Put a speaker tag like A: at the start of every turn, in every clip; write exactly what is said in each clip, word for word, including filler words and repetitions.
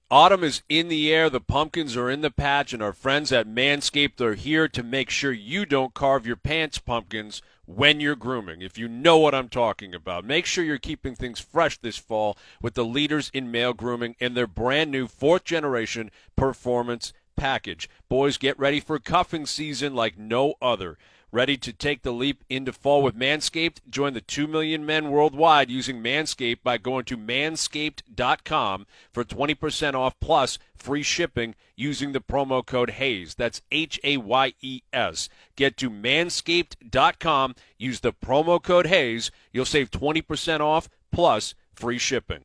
A: Autumn is in the air, the pumpkins are in the patch, and our friends at Manscaped are here to make sure you don't carve your pants pumpkins when you're grooming. If you know what I'm talking about, make sure you're keeping things fresh this fall with the leaders in male grooming and their brand new fourth generation performance package. Boys, get ready for cuffing season like no other. Ready to take the leap into fall with Manscaped? Join the two million men worldwide using Manscaped by going to manscaped dot com for twenty percent off plus free shipping using the promo code HAYES. That's H A Y E S. Get to manscaped dot com, use the promo code HAYES. You'll save twenty percent off plus free shipping.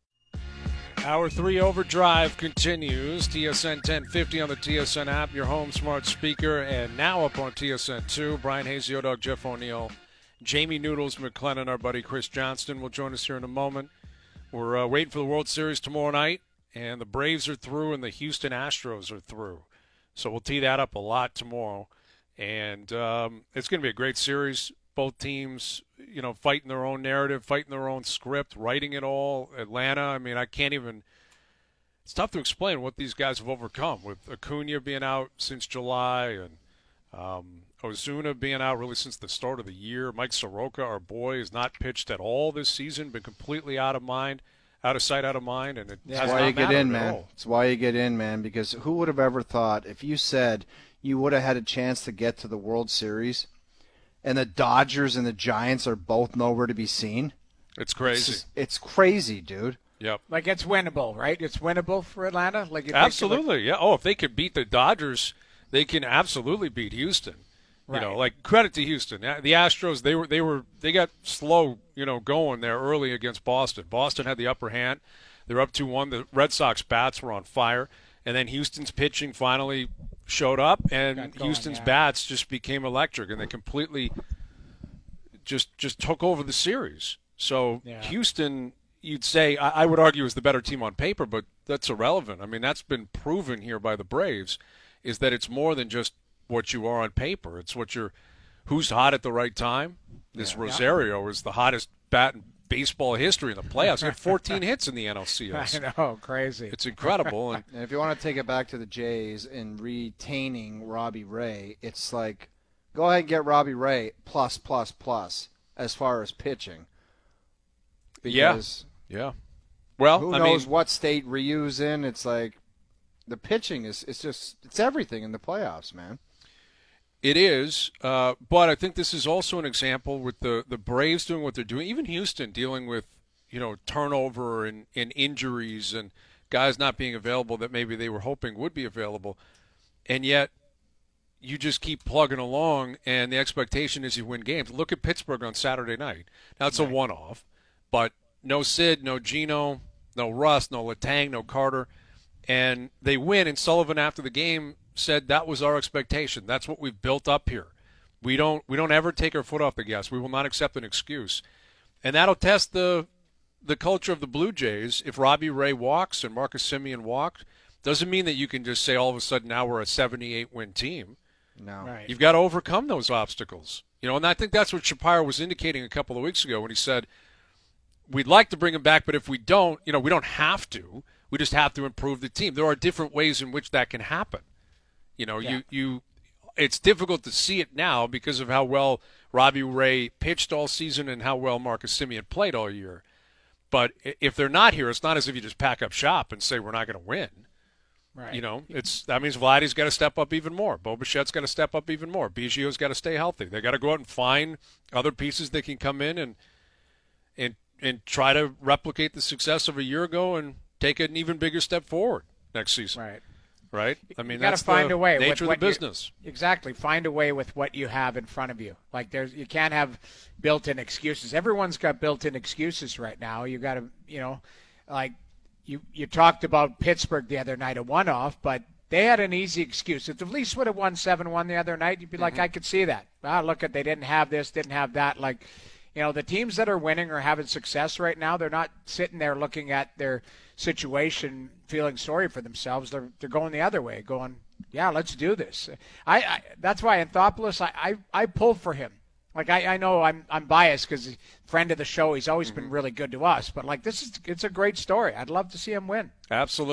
A: Hour three Overdrive continues. T S N ten fifty on the T S N app, your home smart speaker, and now up on T S N two. Brian Hayes, Yodog, Jeff O'Neill, Jamie Noodles McLennan, our buddy Chris Johnston will join us here in a moment. We're uh, waiting for the World Series tomorrow night, and the Braves are through and the Houston Astros are through. So we'll tee that up a lot tomorrow. And um, it's going to be a great series. Both teams, you know, fighting their own narrative, fighting their own script, writing it all. Atlanta, I mean, I can't even – it's tough to explain what these guys have overcome with Acuna being out since July and um, Ozuna being out really since the start of the year. Mike Soroka, our boy, has not pitched at all this season, been completely out of mind, out of sight, out of mind. And it
B: That's
A: has
B: why
A: not
B: you get in,
A: mattered at
B: man.
A: all.
B: It's why you get in, man, because who would have ever thought if you said you would have had a chance to get to the World Series – and the Dodgers and the Giants are both nowhere to be seen?
A: It's crazy.
B: It's, just, it's crazy, dude.
A: Yep.
C: Like, it's winnable, right? It's winnable for Atlanta? Like you
A: Absolutely,
C: like,
A: yeah. Oh, if they could beat the Dodgers, they can absolutely beat Houston.
C: Right.
A: You know, like, credit to Houston. The Astros, they were they were they got slow, you know, going there early against Boston. Boston had the upper hand. They're up two one. The Red Sox bats were on fire, and then Houston's pitching finally showed up, and
C: Got going,
A: Houston's
C: yeah.
A: bats just became electric, and they completely just just took over the series. So
C: Yeah.
A: Houston, you'd say, I, I would argue, is the better team on paper, but that's irrelevant. I mean, that's been proven here by the Braves, is that it's more than just what you are on paper. It's what you're, who's hot at the right time. This
C: Yeah.
A: Rosario is the hottest bat in baseball history in the playoffs. He had fourteen hits in the N L C S.
C: I know, crazy.
A: It's incredible. And
B: And if you want to take it back to the Jays and retaining Robbie Ray, it's like, go ahead and get Robbie Ray plus, plus, plus as far as pitching. Because
A: yeah. Well,
B: who
A: I
B: knows
A: mean,
B: what state Ryu's in? It's like the pitching is it's just it's everything in the playoffs, man.
A: it is, uh, but I think this is also an example with the, the Braves doing what they're doing, even Houston dealing with, you know, turnover and, and injuries and guys not being available that maybe they were hoping would be available. And yet you just keep plugging along, and the expectation is you win games. Look at Pittsburgh on Saturday night. Now, it's right. a one-off, but no Sid, no Gino, no Russ, no Letang, no Carter. And they win, and Sullivan after the game said that was our expectation. That's what we've built up here. We don't we don't ever take our foot off the gas. We will not accept an excuse. And that'll test the the culture of the Blue Jays. If Robbie Ray walks and Marcus Semien walks, doesn't mean that you can just say all of a sudden now we're a seventy-eight win team.
B: No.
C: Right.
A: You've got to overcome those obstacles. You know, and I think that's what Shapiro was indicating a couple of weeks ago when he said, we'd like to bring him back, but if we don't, you know, we don't have to. We just have to improve the team. There are different ways in which that can happen. You know,
C: Yeah.
A: you, you it's difficult to see it now because of how well Robbie Ray pitched all season and how well Marcus Semien played all year. But if they're not here, it's not as if you just pack up shop and say we're not going to win.
C: Right.
A: You know, it's that means Vladdy's got to step up even more. Bo Bichette's got to step up even more. Biggio's got to stay healthy. They got to go out and find other pieces that can come in and and and try to replicate the success of a year ago and take an even bigger step forward next season.
C: Right.
A: Right? I mean,
C: you got
A: that's
C: to find
A: the
C: a way
A: nature
C: with
A: of the
C: what you-
A: business.
C: Exactly. Find a way with what you have in front of you. Like there's, you can't have built-in excuses. Everyone's got built-in excuses right now. You got to, you know, like you you talked about Pittsburgh the other night, a one-off, but they had an easy excuse. If the Leafs would have won seven one the other night, you'd be like, I could see that. Ah, look at they didn't have this, didn't have that. Like, you know, the teams that are winning or having success right now, they're not sitting there looking at their situation, feeling sorry for themselves. They're they're going the other way, going, yeah, let's do this. I, I that's why Anthopoulos, I, I I pull for him. Like I, I know I'm I'm biased because friend of the show, he's always been really good to us. But like this is it's a great story. I'd love to see him win.
A: Absolutely.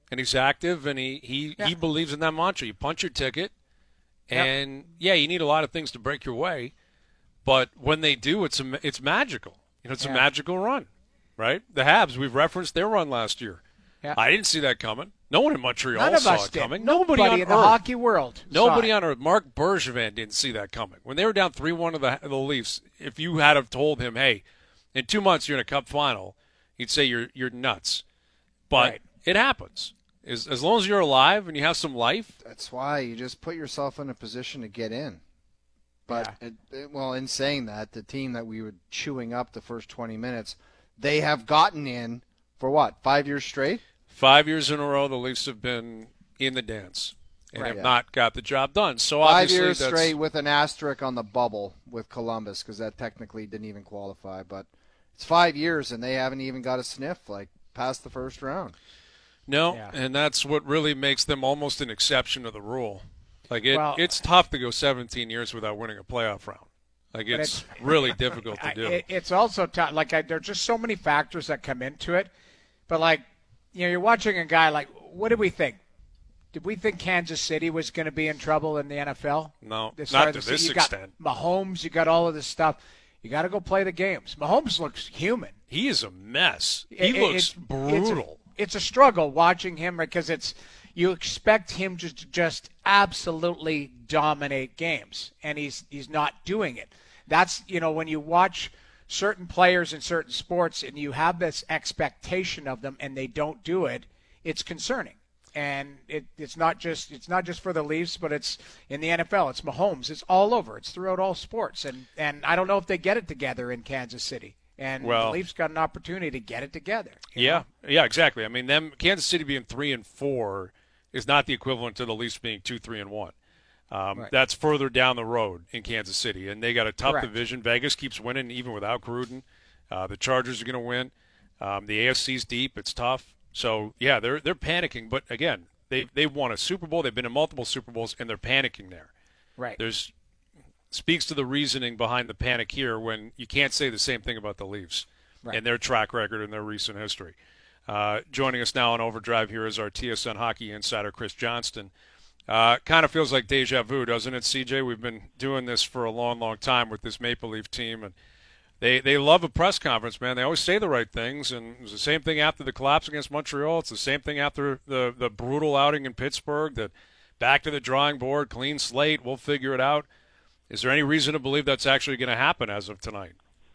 A: and he's active, and he, he,
C: Yeah.
A: he believes in that mantra. You punch your ticket,
C: Yep.
A: and, yeah, you need a lot of things to break your way, but when they do, it's a, it's magical. You know, it's
C: Yeah.
A: a magical run, right? The Habs, we've referenced their run last year.
C: Yeah.
A: I didn't see that coming. No one in Montreal
C: None of
A: saw
C: us
A: it
C: did.
A: coming.
C: Nobody,
A: Nobody on
C: in the
A: earth.
C: hockey world.
A: Nobody
C: saw it.
A: on earth. Mark Bergevin didn't see that coming. When they were down three one to the, the Leafs, if you had have told him, hey, in two months you're in a cup final, he'd say you're you're nuts. But
C: Right.
A: it happens. As, as long as you're alive and you have some life.
B: That's why you just put yourself in a position to get in. But,
C: Yeah.
B: it, it, well, in saying that, the team that we were chewing up the first twenty minutes, they have gotten in for what, five years straight?
A: Five years in a row, the Leafs have been in the dance and
C: Right.
A: have
B: Yeah.
A: not got the job done. So
B: Five
A: obviously
B: years
A: that's,
B: straight with an asterisk on the bubble with Columbus because that technically didn't even qualify. But it's five years and they haven't even got a sniff, like, past the first round.
A: No,
C: Yeah.
A: and that's what really makes them almost an exception to the rule. Like it,
C: Well-
A: it's tough to go seventeen years without winning a playoff round. Like
C: But
A: it's,
C: it's-
A: really difficult to
C: I-
A: do.
C: it- it's also tough. Like I, there's just so many factors that come into it. But like, you know, you're watching a guy like, what did we think? Did we think Kansas City was going to be in trouble in the N F L?
A: No,
C: As
A: not
C: far
A: to
C: as-
A: this
C: you got
A: extent.
C: Mahomes, you got all of this stuff. You got to go play the games. Mahomes looks human.
A: He is a mess. He
C: It- it-
A: looks
C: it's-
A: brutal.
C: It's a, it's a struggle watching him because it's you expect him to to just absolutely dominate games, and he's he's not doing it. That's you know when you watch certain players in certain sports and you have this expectation of them and they don't do it, it's concerning. And it, it's not just it's not just for the Leafs, but it's in the N F L. It's Mahomes. It's all over. It's throughout all sports. And and I don't know if they get it together in Kansas City. And
A: Well-
C: the Leafs got an opportunity to get it together. you
A: Yeah,
C: know?
A: yeah, exactly. I mean, them Kansas City being three and four is not the equivalent to the Leafs being two, three and one. Um,
C: Right.
A: That's further down the road in Kansas City, and they got a tough
C: Correct.
A: division. Vegas keeps winning even without Gruden. Uh, the Chargers are going to win. Um, the A F C's deep; it's tough. So yeah, they're they're panicking. But again, they they won a Super Bowl. They've been in multiple Super Bowls, and they're panicking there.
C: Right.
A: There's speaks to the reasoning behind the panic here when you can't say the same thing about the Leafs
C: Right.
A: and their track record and their recent history. Uh, joining us now on Overdrive here is our T S N hockey insider, Chris Johnston. Uh, kind of feels like deja vu, doesn't it, C J? We've been doing this for a long, long time with this Maple Leaf team, and they, they love a press conference, man. They always say the right things, and it was the same thing after the collapse against Montreal. It's the same thing after the, the brutal outing in Pittsburgh, that back to the drawing board, clean slate, we'll figure it out. Is there any reason to believe that's actually going to happen as of tonight?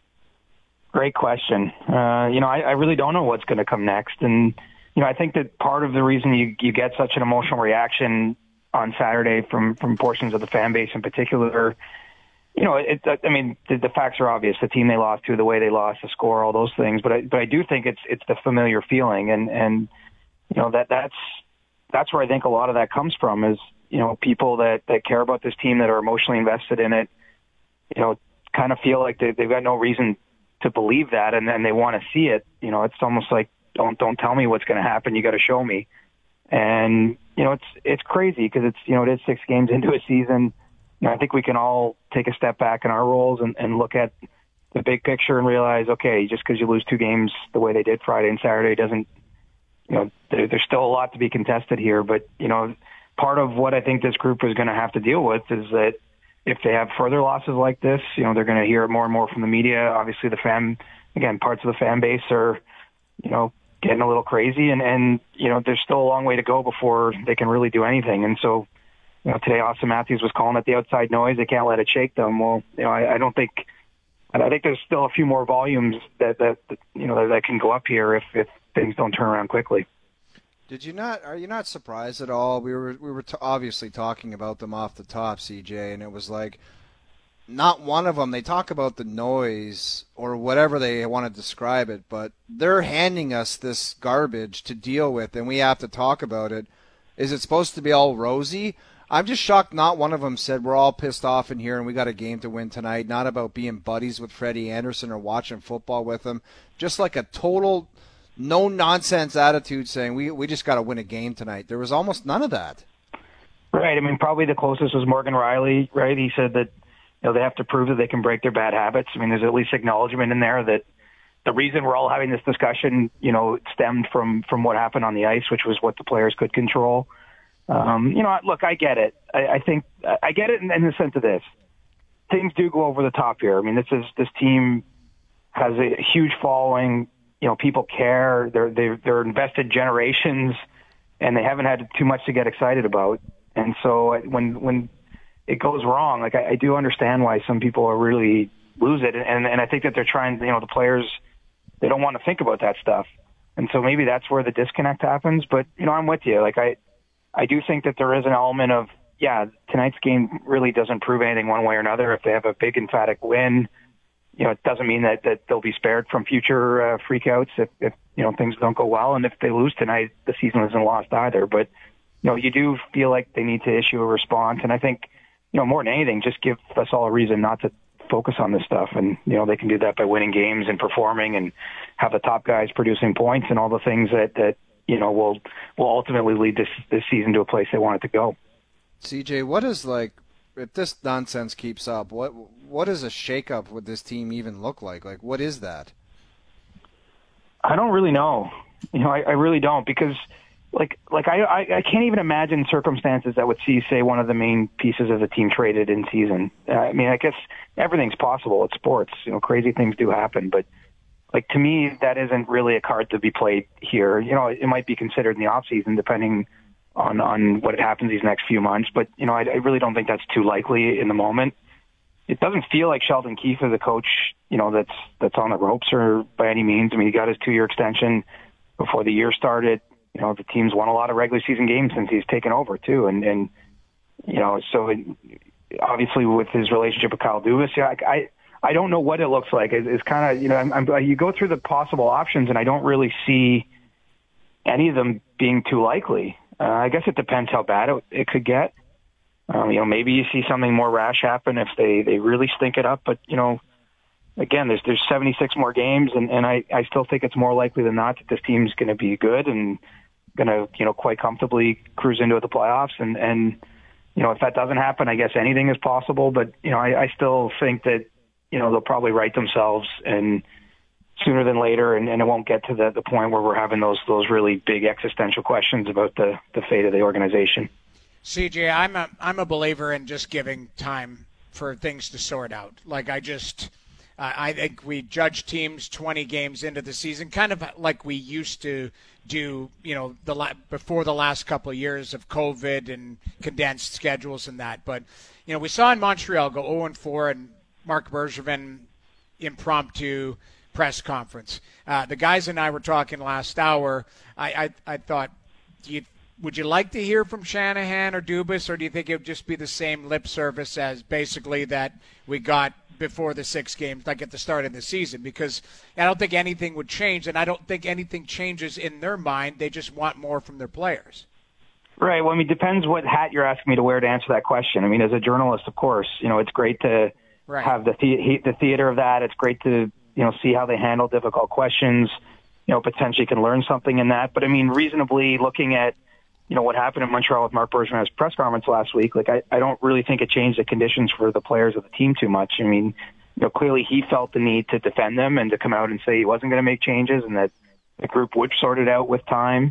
D: Great question. Uh, you know, I, I really don't know what's going to come next. And, you know, I think that part of the reason you, you get such an emotional reaction on Saturday from, from portions of the fan base in particular, you know, it, I mean, the, the facts are obvious. The team they lost to, the way they lost, the score, all those things. But I, but I do think it's it's the familiar feeling. And, and you know, that that's that's where I think a lot of that comes from is, you know, people that, that care about this team, that are emotionally invested in it, you know, kind of feel like they, they've got no reason to believe that, and then they want to see it. You know, it's almost like, don't don't tell me what's going to happen. You got to show me. And you know, it's it's crazy because it's you know it is six games into a season. You know, I think we can all take a step back in our roles and, and look at the big picture and realize, okay, just because you lose two games the way they did Friday and Saturday doesn't, you know, there, there's still a lot to be contested here. But you know, part of what I think this group is going to have to deal with is that if they have further losses like this, you know, they're going to hear it more and more from the media. Obviously, the fan, again, parts of the fan base are, you know, getting a little crazy, and, and you know, there's still a long way to go before they can really do anything. And so, you know, today Austin Matthews was calling it the outside noise. They can't let it shake them. Well, you know, I, I don't think, and I think there's still a few more volumes that, that, that you know, that, that can go up here if, if things don't turn around quickly.
B: Did you not? Are you not surprised at all? We were we were t- obviously talking about them off the top, C J, and it was like not one of them. They talk about the noise or whatever they want to describe it, but they're handing us this garbage to deal with, and we have to talk about it. Is it supposed to be all rosy? I'm just shocked not one of them said we're all pissed off in here and we got a game to win tonight. Not about being buddies with Freddie Anderson or watching football with him. Just like a total no-nonsense attitude saying we we just got to win a game tonight. There was almost none of that.
D: Right. I mean, probably the closest was Morgan Riley, right? He said that, you know, they have to prove that they can break their bad habits. I mean, there's at least acknowledgement in there that, the reason we're all having this discussion, you know, stemmed from, from what happened on the ice, which was what the players could control. Um, you know, look, I get it. I, I think I get it in, in the sense of this. Things do go over the top here. I mean, this is this team has a huge following. You know, people care. They're they're, they're invested generations, and they haven't had too much to get excited about. And so when when it goes wrong, like I, I do understand why some people are really lose it, and and I think that they're trying. You know, the players, they don't want to think about that stuff, and so maybe that's where the disconnect happens. But you know, I'm with you. Like I, I do think that there is an element of yeah, tonight's game really doesn't prove anything one way or another. If they have a big emphatic win, you know, it doesn't mean that that they'll be spared from future uh, freakouts if if you know things don't go well. And if they lose tonight, the season isn't lost either. But you know, you do feel like they need to issue a response, and I think you know more than anything, just give us all a reason not to focus on this stuff. And, you know, they can do that by winning games and performing and have the top guys producing points and all the things that, that you know, will will ultimately lead this, this season to a place they want it to go.
B: C J, what is, like, if this nonsense keeps up, what what does a shakeup with this team even look like? Like, what is that?
D: I don't really know. You know, I, I really don't because Like, like I, I, I can't even imagine circumstances that would see, say, one of the main pieces of the team traded in season. Uh, I mean, I guess everything's possible. It's sports. You know, crazy things do happen. But, like, to me, that isn't really a card to be played here. You know, it might be considered in the off season, depending on, on what happens these next few months. But, you know, I, I really don't think that's too likely in the moment. It doesn't feel like Sheldon Keefe is a coach, you know, that's that's on the ropes or by any means. I mean, he got his two-year extension before the year started. You know, the team's won a lot of regular season games since he's taken over too, and and you know, so it, obviously with his relationship with Kyle Dubas, yeah, I I, I don't know what it looks like. It, it's kind of you know, I'm, I'm, you go through the possible options, and I don't really see any of them being too likely. Uh, I guess it depends how bad it, it could get. Um, you know, maybe you see something more rash happen if they they really stink it up, but you know. Again, there's there's seventy-six more games, and, and I, I still think it's more likely than not that this team's going to be good and going to, you know, quite comfortably cruise into the playoffs. And, and, you know, if that doesn't happen, I guess anything is possible. But, you know, I, I still think that, you know, they'll probably right themselves and sooner than later, and, and it won't get to the, the point where we're having those those really big existential questions about the, the fate of the organization.
C: C J, I'm a, I'm a believer in just giving time for things to sort out. Like, I just... Uh, I think we judge teams twenty games into the season, kind of like we used to do, you know, the la- before the last couple of years of COVID and condensed schedules and that. But, you know, we saw in Montreal go oh and four and Marc Bergevin impromptu press conference. Uh, the guys and I were talking last hour. I, I, I thought, do you, would you like to hear from Shanahan or Dubas, or do you think it would just be the same lip service as basically that we got before the six games, like at the start of the season? Because I don't think anything would change, and I don't think anything changes in their mind. They just want more from their players.
D: Right. Well, I mean, it depends what hat you're asking me to wear to answer that question. I mean, as a journalist, of course, you know, it's great to right. have the, the the theater of that. It's great to, you know, see how they handle difficult questions. You know, potentially can learn something in that. But I mean, reasonably looking at, you know, what happened in Montreal with Marc Bergevin's press conference last week, like I, I don't really think it changed the conditions for the players of the team too much. I mean, you know, clearly he felt the need to defend them and to come out and say he wasn't going to make changes and that the group would sort it out with time.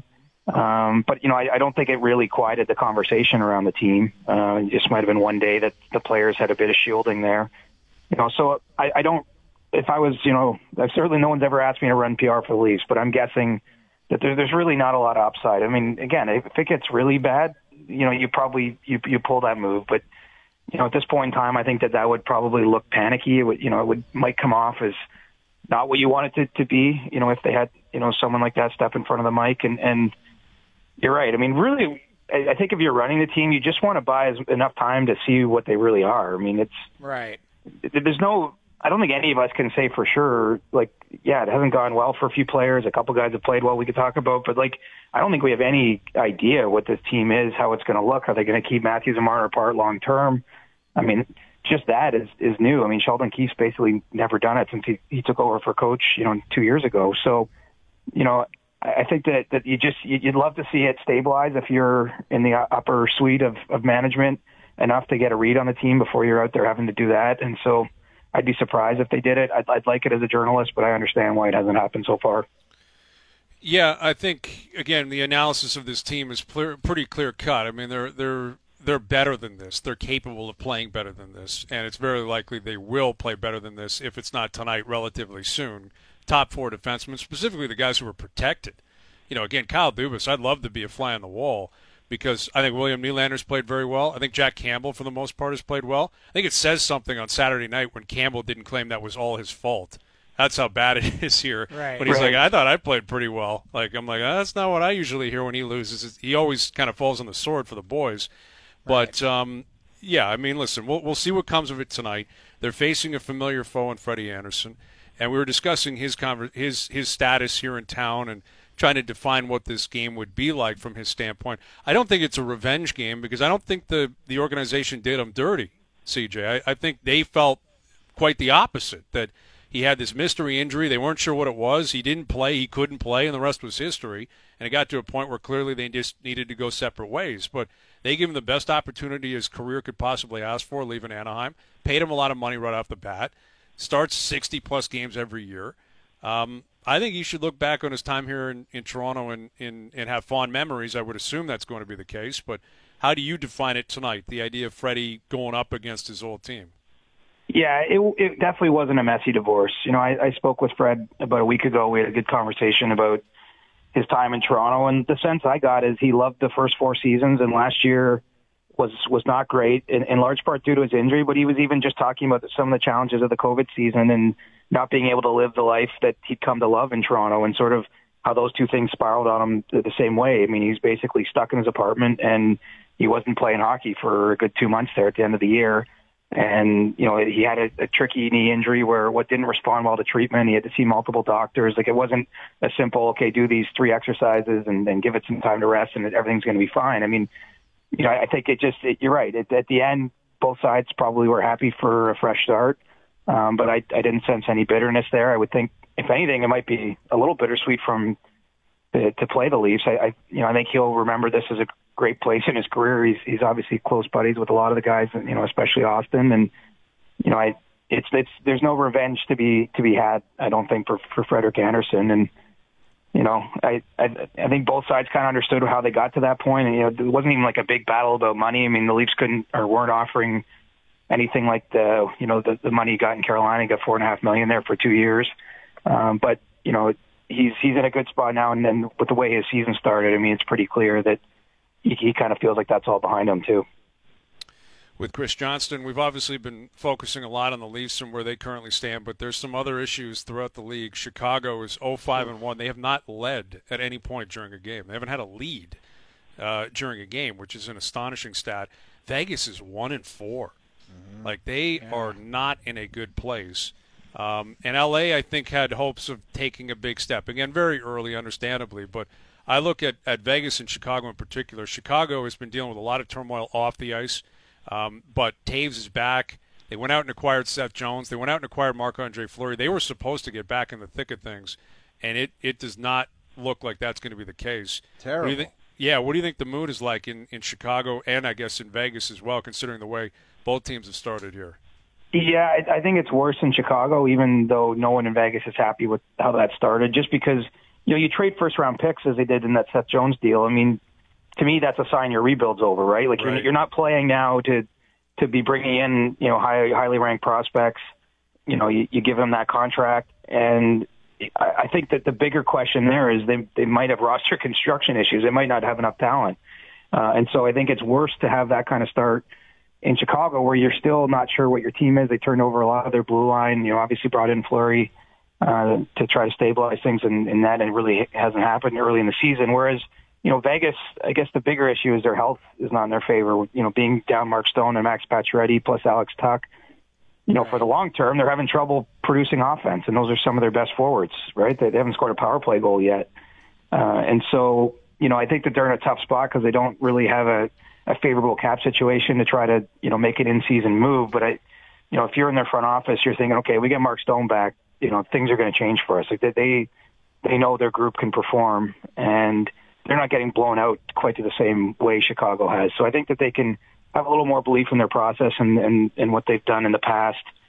D: Um, but, you know, I, I don't think it really quieted the conversation around the team. Uh, it just might have been one day that the players had a bit of shielding there. You know, so I, I don't, if I was, you know, certainly no one's ever asked me to run P R for the Leafs, but I'm guessing that there, there's really not a lot of upside. I mean, again, if it gets really bad, you know, you probably, you, you pull that move. But, you know, at this point in time, I think that that would probably look panicky. It would, you know, it would, might come off as not what you want it to, to be, you know, if they had, you know, someone like that step in front of the mic. And, and you're right. I mean, really, I, I think if you're running the team, you just want to buy as, enough time to see what they really are. I mean, it's
C: right.
D: There's no, I don't think any of us can say for sure, like, yeah, it hasn't gone well for a few players. A couple guys have played well we could talk about, but, like, I don't think we have any idea what this team is, how it's going to look. Are they going to keep Matthews and Marner apart long term? I mean, just that is, is new. I mean, Sheldon Keefe's basically never done it since he, he took over for coach, you know, two years ago. So, you know, I think that, that you just, you'd love to see it stabilize if you're in the upper suite of, of management enough to get a read on the team before you're out there having to do that. And so, I'd be surprised if they did it. I'd, I'd like it as a journalist, but I understand why it hasn't happened so far.
A: Yeah, I think again the analysis of this team is clear, pretty clear cut. I mean, they're they're they're better than this. They're capable of playing better than this, and it's very likely they will play better than this if it's not tonight, relatively soon. Top four defensemen, specifically the guys who are protected. You know, again, Kyle Dubas, I'd love to be a fly on the wall because I think William Nylander's played very well. I think Jack Campbell, for the most part, has played well. I think it says something on Saturday night when Campbell didn't claim that was all his fault. That's how bad it is here.
C: Right.
A: But he's
D: right.
A: like, I thought I played pretty well. Like, I'm like, oh, that's not what I usually hear when he loses. He always kind of falls on the sword for the boys. But,
C: Right.
A: um, yeah, I mean, listen, we'll, we'll see what comes of it tonight. They're facing a familiar foe in Freddie Anderson. And we were discussing his conver- his his status here in town and trying to define what this game would be like from his standpoint. I don't think it's a revenge game because I don't think the, the organization did him dirty, C J. I, I think they felt quite the opposite, that he had this mystery injury. They weren't sure what it was. He didn't play. He couldn't play, and the rest was history. And it got to a point where clearly they just needed to go separate ways. But they gave him the best opportunity his career could possibly ask for, leaving Anaheim. Paid him a lot of money right off the bat. Starts sixty-plus games every year. Um, I think he should look back on his time here in, in Toronto and, and, and have fond memories. I would assume that's going to be the case. But how do you define it tonight, the idea of Freddie going up against his old team?
D: Yeah, it, it definitely wasn't a messy divorce. You know, I, I spoke with Fred about a week ago. We had a good conversation about his time in Toronto, and the sense I got is he loved the first four seasons, and last year was was not great, in, in large part due to his injury, but he was even just talking about some of the challenges of the COVID season and not being able to live the life that he'd come to love in Toronto, and sort of how those two things spiraled on him the same way. I mean, he's basically stuck in his apartment, and he wasn't playing hockey for a good two months there at the end of the year. And, you know, he had a, a tricky knee injury where what didn't respond well to treatment. He had to see multiple doctors. Like, it wasn't a simple, okay, do these three exercises and then give it some time to rest and everything's going to be fine. I mean, you know, I think it just, it, you're right. It, at the end, both sides probably were happy for a fresh start. Um, but I, I didn't sense any bitterness there. I would think, if anything, it might be a little bittersweet from to, to play the Leafs. I, I, you know, I think he'll remember this as a great place in his career. He's he's obviously close buddies with a lot of the guys, you know, especially Austin. And you know, I it's it's there's no revenge to be to be had, I don't think, for for Frederik Andersen. And you know, I I, I think both sides kind of understood how they got to that point. And you know, it wasn't even like a big battle about money. I mean, the Leafs couldn't or weren't offering anything like the you know the, the money he got in Carolina. He got four and a half million there for two years. Um, but you know, he's he's in a good spot now. And then with the way his season started, I mean, it's pretty clear that he, he kind of feels like that's all behind him too.
A: With Chris Johnston, we've obviously been focusing a lot on the Leafs and where they currently stand, but there's some other issues throughout the league. Chicago is oh five and one. They have not led at any point during a game. They haven't had a lead uh, during a game, which is an astonishing stat. Vegas is one and four. Mm-hmm. Like, they yeah. are not in a good place. Um, and L A, I think, had hopes of taking a big step. Again, very early, understandably, but I look at, at Vegas and Chicago in particular. Chicago has been dealing with a lot of turmoil off the ice. Um, but Taves is back. They went out and acquired Seth Jones. They went out and acquired Marc-Andre Fleury. They were supposed to get back in the thick of things, and it, it does not look like that's going to be the case.
B: Terrible.
A: What do you think, yeah, what do you think the mood is like in, in Chicago and I guess in Vegas as well, considering the way both teams have started here?
D: Yeah, I, I think it's worse in Chicago, even though no one in Vegas is happy with how that started, just because you know you trade first-round picks as they did in that Seth Jones deal. I mean, to me, that's a sign your rebuild's over, right? Like, right. You're, you're not playing now to to be bringing in, you know, high, highly ranked prospects. You know, you, you give them that contract, and I, I think that the bigger question there is they they might have roster construction issues. They might not have enough talent, uh, and so I think it's worse to have that kind of start in Chicago, where you're still not sure what your team is. They turned over a lot of their blue line. You know, obviously brought in Fleury uh, to try to stabilize things, and, and that and really hasn't happened early in the season. Whereas, you know, Vegas, I guess the bigger issue is their health is not in their favor. You know, being down Mark Stone and Max Pacioretty plus Alex Tuch, you know, for the long term, they're having trouble producing offense, and those are some of their best forwards, right? They, they haven't scored a power play goal yet. Uh, and so, you know, I think that they're in a tough spot because they don't really have a, a favorable cap situation to try to, you know, make an in-season move. But, I, you know, if you're in their front office, you're thinking, okay, we get Mark Stone back, you know, things are going to change for us. Like they, they know their group can perform, and they're not getting blown out quite to the same way Chicago has. So I think that they can have a little more belief in their process and, and, and what they've done in the past. Uh,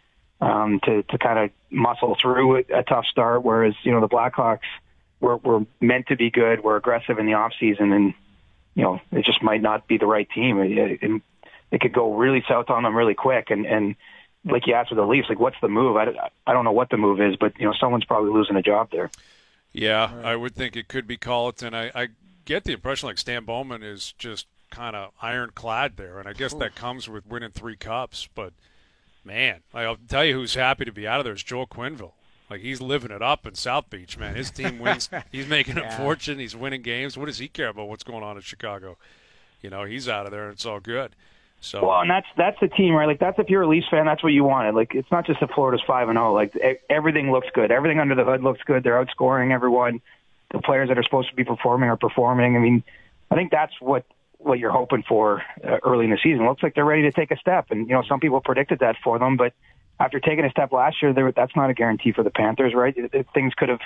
D: um, to to kind of muscle through a, a tough start. Whereas you know the Blackhawks were were meant to be good, were aggressive in the off season, and you know it just might not be the right team. It, it, it could go really south on them really quick, and and like you asked with the Leafs, like what's the move? I, I don't know what the move is, but you know someone's probably losing a job there.
A: Yeah, right. I would think it could be Colleton. I, I get the impression like Stan Bowman is just kind of ironclad there, and I guess Ooh. that comes with winning three cups. But man, I'll tell you who's happy to be out of there is Joel Quenneville. Like he's living it up in South Beach, man. His team wins. He's making yeah. a fortune. He's winning games. What does he care about what's going on in Chicago? You know, he's out of there, and it's all good. So
D: well, and that's that's the team, right? Like that's if you're a Leafs fan, that's what you wanted. Like it's not just that Florida's five and zero. Like everything looks good. Everything under the hood looks good. They're outscoring everyone. The players that are supposed to be performing are performing. I mean, I think that's what what you're hoping for uh, early in the season. It looks like they're ready to take a step, and you know some people predicted that for them, but after taking a step last year, there, that's not a guarantee for the Panthers, right? It, it, things could have,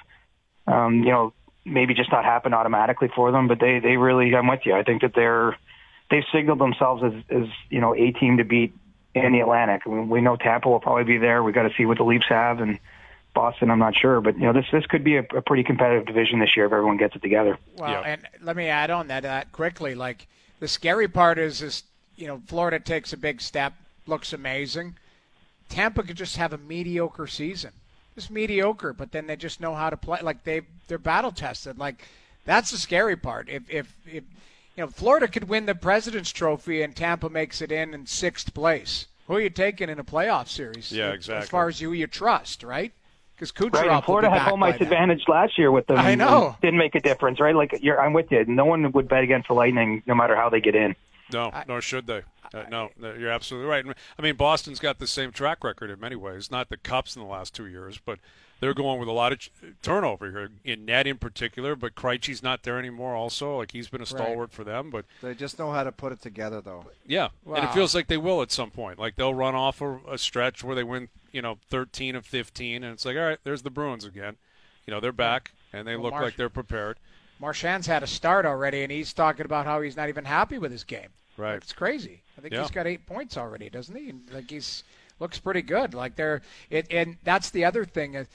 D: um, you know, maybe just not happened automatically for them, but they they really, I'm with you. I think that they're they've signaled themselves as, as you know, a team to beat in the Atlantic. I mean, we know Tampa will probably be there. We got to see what the Leafs have, and Boston, I'm not sure, but you know, this this could be a, a pretty competitive division this year if everyone gets it together.
C: Well,
A: yeah.
C: and let me add on that uh, quickly. Like the scary part is, is you know, Florida takes a big step, looks amazing. Tampa could just have a mediocre season, just mediocre, but then they just know how to play. Like they they're battle tested. Like that's the scary part. If if if you know, Florida could win the President's Trophy and Tampa makes it in in sixth place. Who are you taking in a playoff series?
A: Yeah, exactly.
C: As far as who you trust, right? Because Kucherov
D: right, and Florida had home ice advantage last year with them.
C: I know.
D: Didn't make a difference, right? Like you're, I'm with you. No one would bet against the Lightning, no matter how they get in.
A: No,
C: I,
A: nor should they. Uh, no, you're absolutely right. I mean, Boston's got the same track record in many ways. Not the Cups in the last two years, but they're going with a lot of ch- turnover here in net in particular. But Krejci's not there anymore. Also, like he's been a stalwart
C: right.
A: for them. But
B: they just know how to put it together, though.
A: Yeah,
C: wow.
A: and it feels like they will at some point. Like they'll run off a, a stretch where they win, you know, thirteen of fifteen, and it's like, all right, there's the Bruins again. You know, they're back and they
C: well,
A: look
C: Marsh-
A: like they're prepared.
C: Marchand's had a start already, and he's talking about how he's not even happy with his game.
A: Right,
C: like, it's crazy. I think
A: yeah.
C: he's got eight points already, doesn't he? And, like he's looks pretty good. Like they're it, and that's the other thing. Uh,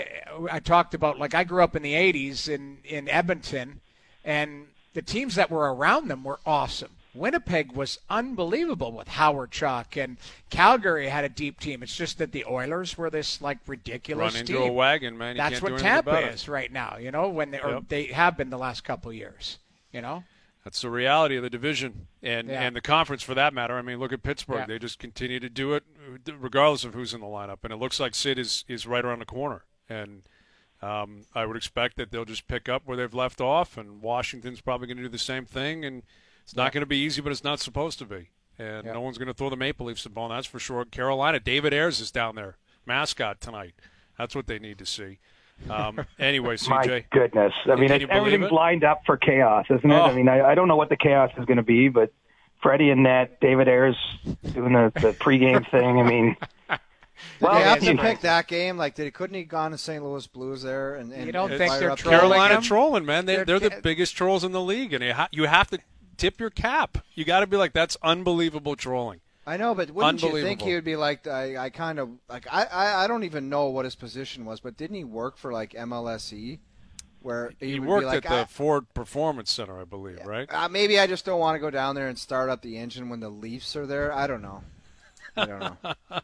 C: I talked about. Like I grew up in the eighties in in Edmonton, and the teams that were around them were awesome. Winnipeg was unbelievable with Howard Chuck, and Calgary had a deep team. It's just that the Oilers were this like ridiculous
A: Run into
C: team.
A: a wagon, man. You
C: That's
A: can't
C: what
A: do anything
C: Tampa
A: about
C: is
A: it.
C: right now. You know when they or
A: Yep.
C: they have been the last couple of years. You know.
A: That's the reality of the division and,
C: Yeah.
A: and the conference for that matter. I mean, look at Pittsburgh.
C: Yeah.
A: They just continue to do it regardless of who's in the lineup. And it looks like Sid is, is right around the corner. And um, I would expect that they'll just pick up where they've left off. And Washington's probably going to do the same thing. And it's not
C: Yeah.
A: going to be easy, but it's not supposed to be. And
C: Yeah.
A: no one's going to throw the Maple Leafs the ball, that's for sure. Carolina, David Ayers is down there, mascot tonight. That's what they need to see. Um, anyway, C J.
D: My goodness. I mean,
A: Can
D: it's,
A: you believe
D: everything's
A: it?
D: lined up for chaos, isn't it?
A: Oh.
D: I mean, I, I don't know what the chaos is going to be, but Freddie and net, David Ayers doing the, the pregame thing. I mean,
B: Did
D: well,
B: they have
D: you
B: to
D: know,
B: pick that game? Like, did he couldn't he gone to Saint Louis Blues there? And, and
C: You don't
B: and
C: think
B: fire
C: they're
B: up
C: trolling
A: Carolina
C: them?
A: trolling, man. They,
C: They're-
A: they're the biggest trolls in the league, and you, ha- you have to tip your cap. You got to be like, that's unbelievable trolling.
B: I know, but wouldn't you think
A: Unbelievable.
B: he would be like? I, I kind of like. I, I, I don't even know what his position was, but didn't he work for like M L S E, where he,
A: He
B: would
A: worked
B: be like,
A: at the
B: I,
A: Ford Performance Center, I believe, right?
B: uh, maybe I just don't want to go down there and start up the engine when the Leafs are there. I don't know. I don't know.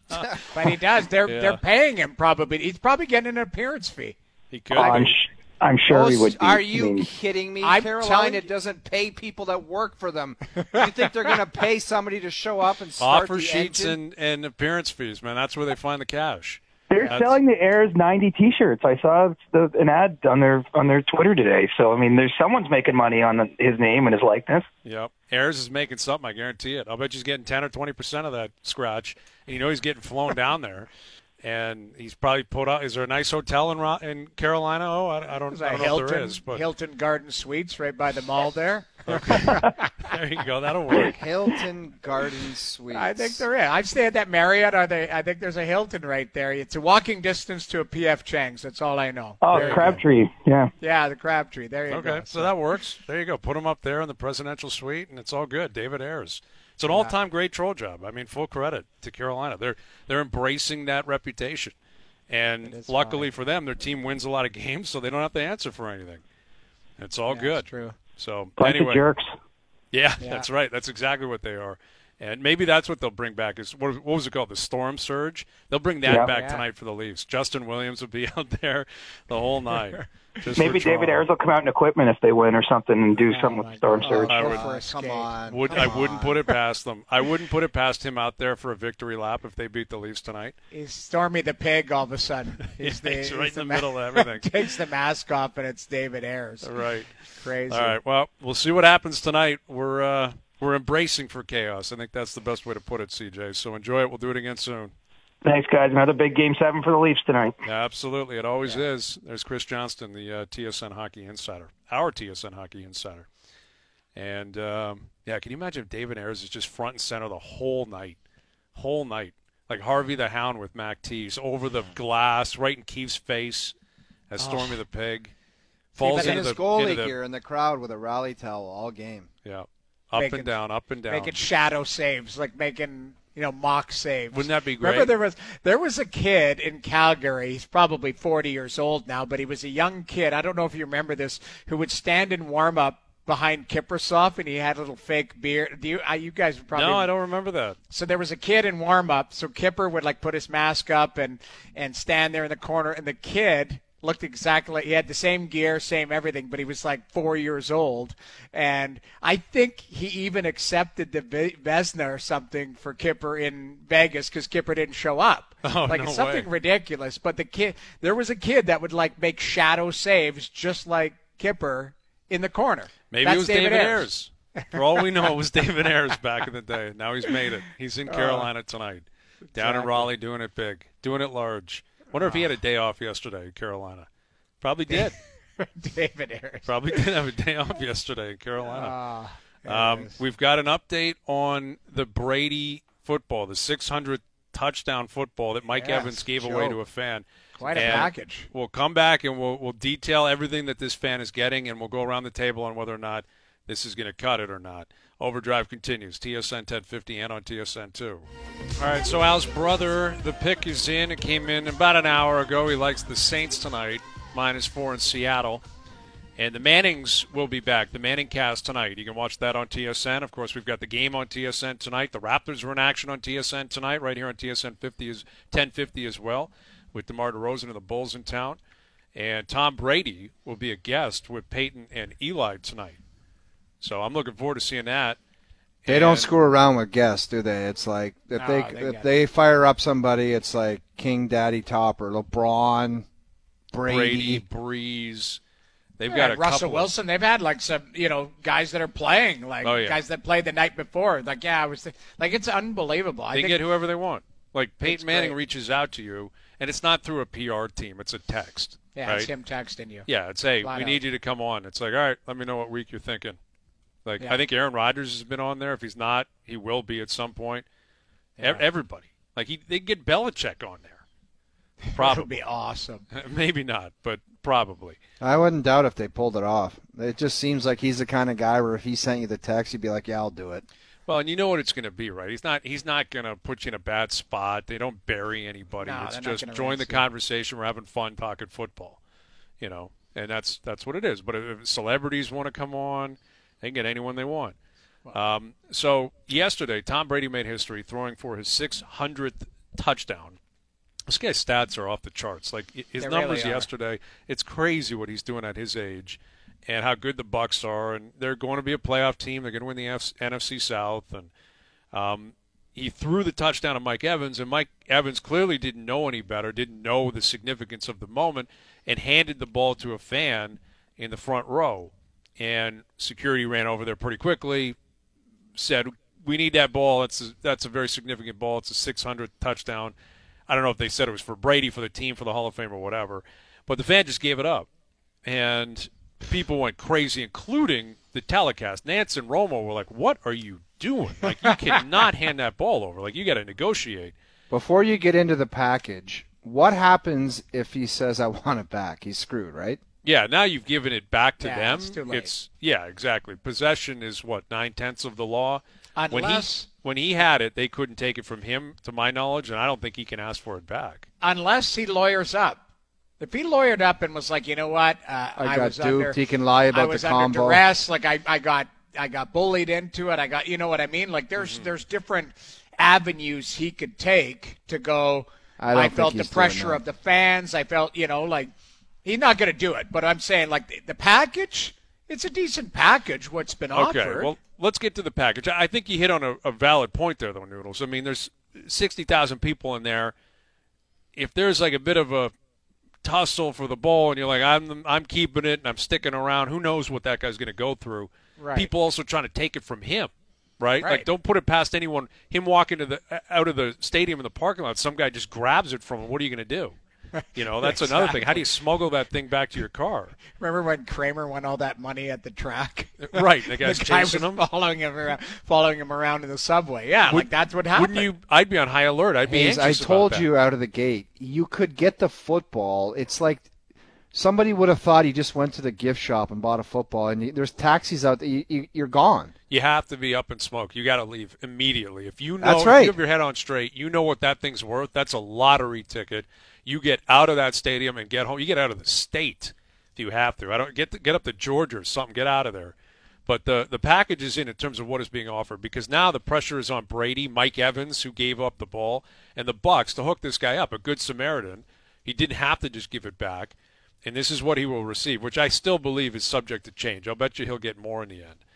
C: But he does. They're
A: Yeah.
C: they're paying him probably. He's probably getting an appearance fee.
A: He could.
D: oh, I'm, sh- I'm sure he
B: Those-
D: would be.
B: Are
D: I
B: you
D: mean,
B: kidding me?
C: I'm
B: Carolina
C: telling you-
B: doesn't pay people that work for them. You think they're going to pay somebody to show up and start
A: Offer
B: the
A: sheets
B: engine?
A: and, and appearance fees, man. That's where they find the cash.
D: They're
A: That's-
D: selling the Airs ninety T-shirts. I saw the, an ad on their on their Twitter today. So I mean, there's someone's making money on the, his name and his likeness.
A: Yep. Ayers is making something, I guarantee it. I'll bet he's getting ten or twenty percent of that scratch. And you know he's getting flown down there. And he's probably put out. Is there a nice hotel in Ro- in Carolina? Oh, I, I don't,
C: There's
A: I
C: a
A: don't know
C: Hilton,
A: if there is. But
C: Hilton Garden Suites right by the mall there.
E: There you go. That'll work.
B: Hilton Garden Suites.
C: I think there is. I've stayed at that Marriott. Are they? I think there's a Hilton right there. It's a walking distance to a P F Chang's. That's all I know.
D: Oh,
C: There you
D: Crabtree. Yeah.
C: go. Yeah, the Crabtree. There you
E: Okay,
C: go.
E: so that works. There you go. Put them up there in the presidential suite, and it's all good. David Ayers. It's an all-time great troll job. I mean, full credit to Carolina. They're they're embracing that reputation, and
C: is
E: luckily
C: fine.
E: for them, their team wins a lot of games, so they don't have to answer for anything. It's all
C: Yeah,
E: good.
C: that's true.
E: So
D: Bunch
E: anyway,
D: of jerks.
E: yeah,
C: Yeah.
E: that's right. That's exactly what they are. And maybe that's what they'll bring back is what, what was it called? The storm surge. They'll bring that
D: Yeah.
E: back
C: Yeah.
E: tonight for the Leafs. Justin Williams will be out there the whole night. just
D: Maybe
E: for
D: David
E: Toronto.
D: Ayers will come out in equipment if they win or something and do
C: Oh,
D: something with
C: my
D: the Storm
C: God.
D: Surge.
E: I
B: Oh,
E: would-
B: come
C: escape.
B: on.
E: Would
B: come
E: I wouldn't
B: on.
E: put it past them. I wouldn't put it past him out there for a victory lap if they beat the Leafs tonight.
C: He's Stormy the Pig all of a sudden. He's,
E: Yeah, he's right
C: he's
E: in the
C: ma-
E: middle of everything.
C: Takes the mask off, and it's David Ayers.
E: Right.
C: Crazy.
E: All right. Well, we'll see what happens tonight. We're uh, we're embracing for chaos. I think that's the best way to put it, C J. So enjoy it. We'll do it again soon.
D: Thanks, guys. Another big game seven for the Leafs tonight.
E: Yeah, absolutely. It always is. There's Chris Johnston, the uh, T S N Hockey Insider, our T S N Hockey Insider. And, um, yeah, can you imagine if David Ayers is just front and center the whole night? Whole night. Like Harvey the Hound with Mac Tees over the glass, right in Keefe's face as Stormy the Pig. Falls
B: And
E: into
B: his
E: the,
B: goalie
E: into the
B: here in the crowd with a rally towel all game.
E: yeah, up
C: Making-
E: and down, up and down.
C: Making shadow saves, like making you know mock saves.
E: Wouldn't that be great?
C: Remember there was there was a kid in Calgary. He's probably forty years old now, but he was a young kid. I don't know if you remember this, who would stand in warm up behind Kiprusoff, and he had a little fake beard. Do you? Uh, you guys probably
E: No, I don't remember that.
C: So there was a kid in warm up. So Kipper would like put his mask up and and stand there in the corner, and the kid looked exactly like he had the same gear, same everything, but he was like four years old. And I think he even accepted the Ve- Vesna or something for Kipper in Vegas because Kipper didn't show up.
E: Oh,
C: like
E: no
C: it's something
E: way.
C: ridiculous. But the kid, there was a kid that would like make shadow saves just like Kipper in the corner.
E: Maybe
C: That's
E: it was David, Ayers. For all we know, it was David Ayers back in the day. Now he's made it. He's in Carolina tonight, down in
C: exactly.
E: Raleigh, doing it big, doing it large. Wonder if he had a day off yesterday in Carolina. Probably did.
C: David Ayers.
E: Probably did have a day off yesterday in Carolina.
C: Ah, there it
E: Um,
C: is.
E: we've got an update on the Brady football, the six hundredth touchdown football that Mike
C: Yes,
E: Evans gave away
C: Joe.
E: to a fan.
C: Quite a
E: And
C: package.
E: We'll come back and we'll we'll detail everything that this fan is getting, and we'll go around the table on whether or not this is going to cut it or not. Overdrive continues. T S N ten fifty and on T S N two. All right, so Al's brother, the pick is in. It came in about an hour ago. He likes the Saints tonight, minus four in Seattle. And the Mannings will be back, the Manning cast tonight. You can watch that on T S N. Of course, we've got the game on T S N tonight. The Raptors are in action on T S N tonight, right here on T S N fifty is ten fifty as well, with DeMar DeRozan and the Bulls in town. And Tom Brady will be a guest with Peyton and Eli tonight. So I'm looking forward to seeing that.
B: They don't
E: And-
B: screw around with guests, do they? It's like if
C: No,
B: they,
C: they
B: if
C: get
B: they fire up somebody, it's like King Daddy Topper, LeBron, Brady.
E: Brady, Breeze. They've
C: Yeah,
E: got a
C: Russell
E: couple of-
C: Wilson. They've had like some, you know, guys that are playing, like
E: Oh, yeah.
C: guys that played the night before. Like, yeah, I was th- like, it's unbelievable. I
E: They
C: think
E: get whoever they want. Like Peyton
C: It's
E: Manning
C: great.
E: reaches out to you, and it's not through a P R team. It's a text.
C: yeah,
E: right?
C: it's him texting you.
E: Yeah, it's hey,
C: Flat
E: we
C: out.
E: need you to come on. It's like, all right, let me know what week you're thinking. Like,
C: Yeah.
E: I think Aaron Rodgers has been on there. If he's not, he will be at some point. Ev-
C: Yeah.
E: Everybody, like he, they get Belichick on there.
C: That would
E: Probably,
C: be awesome.
E: maybe not, but probably.
B: I wouldn't doubt if they pulled it off. It just seems like he's the kind of guy where if he sent you the text, you'd be like, yeah, I'll do it.
E: Well, and you know what it's going to be, right? He's not. He's not going to put you in a bad spot. They don't bury anybody.
C: No,
E: it's
C: they're not
E: just
C: gonna
E: join
C: rinse
E: the
C: you.
E: conversation. We're having fun talking football, you know, and that's that's what it is. But if celebrities want to come on, they can get anyone they want. Um, so yesterday, Tom Brady made history throwing for his six hundredth touchdown. This guy's stats are off the charts. Like his
C: They
E: numbers
C: really are.
E: yesterday, it's crazy what he's doing at his age, and how good the Bucks are. And they're going to be a playoff team. They're going to win the F- N F C South. And um, he threw the touchdown to Mike Evans, and Mike Evans clearly didn't know any better, didn't know the significance of the moment, and handed the ball to a fan in the front row. And security ran over there pretty quickly, said, we need that ball. It's a, that's a very significant ball. It's a six hundredth touchdown. I don't know if they said it was for Brady, for the team, for the Hall of Fame, or whatever. But the fan just gave it up. And people went crazy, including the telecast. Nance and Romo were like, "What are you doing? Like, you cannot hand that ball over. Like, you got to negotiate."
B: Before you get into the package, what happens if he says, I want it back? He's screwed, right?
E: Yeah, now you've given it back to
C: Yeah,
E: them.
C: it's too late.
E: It's yeah, exactly. Possession is what, nine tenths of the law.
C: Unless
E: when he when he had it, they couldn't take it from him, to my knowledge, and I don't think he can ask for it back.
C: unless he lawyers up. If he lawyered up and was like, you know what, uh,
B: I
C: I
B: got
C: was
B: duped.
C: under,
B: He can lie about
C: I was
B: the
C: under
B: combo.
C: duress. Like I, I got, I got bullied into it. I got, you know what I mean? Like there's,
B: Mm-hmm.
C: there's different avenues he could take to go.
B: I don't think
C: felt the
B: he's doing
C: pressure
B: that.
C: of the fans. I felt, you know, like he's not going to do it. But I'm saying, like the, the package, it's a decent package. What's been
E: Okay,
C: offered.
E: well, let's get to the package. I think you hit on a, a valid point there, though, Noodles. I mean, there's sixty thousand people in there. If there's like a bit of a tussle for the ball, and you're like, I'm I'm keeping it and I'm sticking around, who knows what that guy's going to go through?
C: Right.
E: People also trying to take it from him, right?
C: Right.
E: Like, don't put it past anyone. Him walking to the out of the stadium in the parking lot, some guy just grabs it from him. What are you going to do? You know, that's another thing. How do you smuggle that thing back to your car?
C: Remember when Kramer won all that money at the track?
E: Right, the guy's
C: the guy
E: chasing
C: was
E: him.
C: following him around, following him around in the subway. Yeah, like that's what happened.
E: Wouldn't you? I'd be on high alert. I'd be
B: Hayes,
E: anxious
B: I told
E: about that.
B: you out of the gate, you could get the football. It's like somebody would have thought he just went to the gift shop and bought a football, and you, there's taxis out there. You, you, you're gone.
E: You have to be up in smoke. You got to leave immediately. If you know,
B: That's
E: if
B: right.
E: you have your head on straight, you know what that thing's worth. That's a lottery ticket. You get out of that stadium and get home. You get out of the state if you have to. I don't get to, get up to Georgia or something. Get out of there. But the the package is in in terms of what is being offered, because now the pressure is on Brady, Mike Evans, who gave up the ball, and the Bucks to hook this guy up. A good Samaritan. He didn't have to just give it back, and this is what he will receive, which I still believe is subject to change. I'll bet you he'll get more in the end.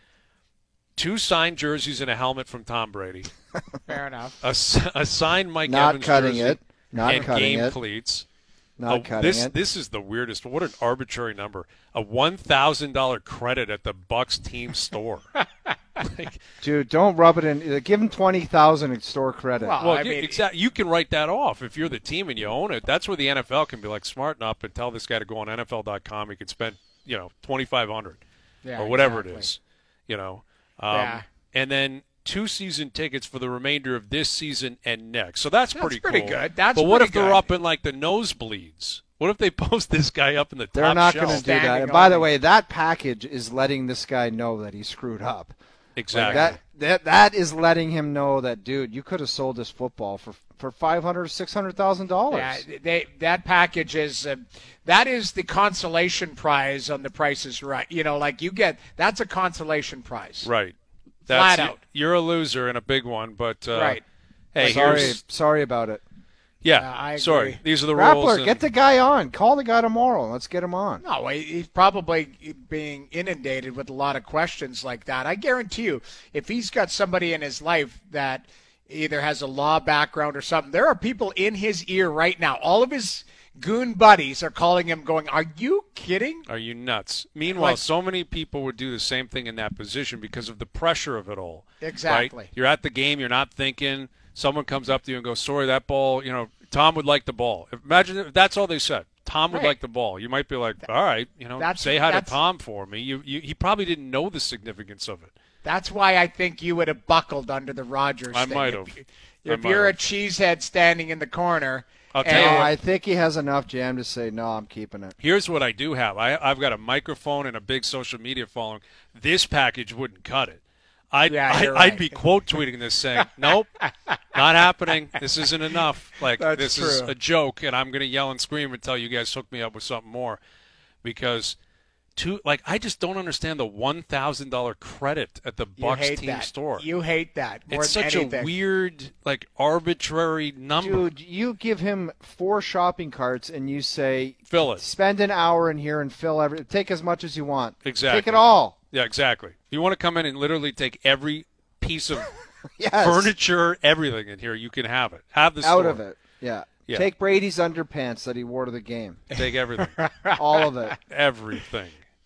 E: Two signed jerseys and a helmet from Tom Brady.
C: Fair enough.
E: A, s- a signed Mike
B: Not
E: Evans
B: cutting
E: jersey
B: it. Not
E: and
B: cutting
E: game
B: it.
E: cleats.
B: Not
E: A-
B: cutting
E: this
B: it.
E: this is the weirdest. What an arbitrary number. A one thousand dollar credit at the Bucks team store. like,
B: Dude, don't rub it in. uh, Give him twenty thousand in store credit.
C: Well,
E: well,
C: I
E: you,
C: mean-
E: exactly. You can write that off if you're the team and you own it. That's where the N F L can be like smart enough and tell this guy to go on N F L dot com. He could spend you know twenty five hundred
C: Yeah,
E: or whatever
C: exactly.
E: it is. You know. Um,
C: Yeah.
E: And then two season tickets for the remainder of this season and next. So that's,
C: That's
E: pretty
C: pretty
E: cool.
C: good. That's
E: but what
C: pretty
E: if they're
C: good.
E: up in like the nosebleeds? What if they post this guy up in the
B: They're
E: top
B: not
E: shelf?
B: going to do that.
C: Standing
B: And by the
C: only.
B: way, that package is letting this guy know that he screwed up. Like
E: Exactly.
B: that, that that is letting him know that, dude, you could have sold this football for for five hundred, six hundred thousand dollars.
C: Yeah, they that package is uh, that is the consolation prize on The Price is Right. You know, like you get that's a consolation prize.
E: Right.
C: Flat
E: That's,
C: out.
E: You're a loser and a big one, but uh,
C: Right.
E: hey,
B: sorry,
E: here's
B: sorry about it.
E: yeah.
C: Yeah, I agree.
E: Sorry, these are the rules.
B: Rappler,
E: and-
B: get the guy on. Call the guy tomorrow and let's get him on.
C: No, he- he's probably being inundated with a lot of questions like that. I guarantee you, if he's got somebody in his life that either has a law background or something, there are people in his ear right now. All of his goon buddies are calling him going, are you kidding?
E: Are you nuts? Meanwhile,
C: Like-
E: so many people would do the same thing in that position because of the pressure of it all.
C: Exactly.
E: Right? You're at the game, you're not thinking. Someone comes up to you and goes, sorry, that ball, you know, Tom would like the ball. Imagine if that's all they said. Tom would
C: Right.
E: like the ball. You might be like, all right, you know,
C: That's-
E: say hi to
C: that's-
E: Tom for me. You, you, he probably didn't know the significance of it.
C: That's why I think you would have buckled under the Rodgers
E: I
C: thing.
E: might
C: If-
E: have.
C: If,
E: I
C: you're
E: might
C: a cheesehead standing in the corner,
E: I'll tell
C: and-
E: you
B: No,
E: what.
B: I think he has enough jam to say, no, I'm keeping it.
E: Here's what I do have. I, I've got a microphone and a big social media following. This package wouldn't cut it. I'd,
C: Yeah,
E: I,
C: you're
E: I'd
C: right.
E: be quote tweeting this saying, nope, not happening. This isn't enough. Like,
C: That's
E: this is
C: true.
E: a joke, and I'm going to yell and scream until you guys hook me up with something more. Because, two, like, I just don't understand the one thousand dollars credit at the
C: you
E: Bucks
C: hate
E: team
C: that.
E: store.
C: You hate that more
E: it's
C: than
E: such
C: anything.
E: a weird, like, arbitrary number.
B: Dude, you give him four shopping carts and you say,
E: Fill it.
B: spend an hour in here and fill every. Take as much as you want.
E: Exactly.
B: Take it all.
E: Yeah, exactly. You want to come in and literally take every piece of
B: Yes.
E: furniture, everything in here, you can have it. Have the
B: Out
E: store.
B: of it. Yeah.
E: Yeah.
B: Take Brady's underpants that he wore to the game.
E: Take everything.
B: All of it.
E: everything.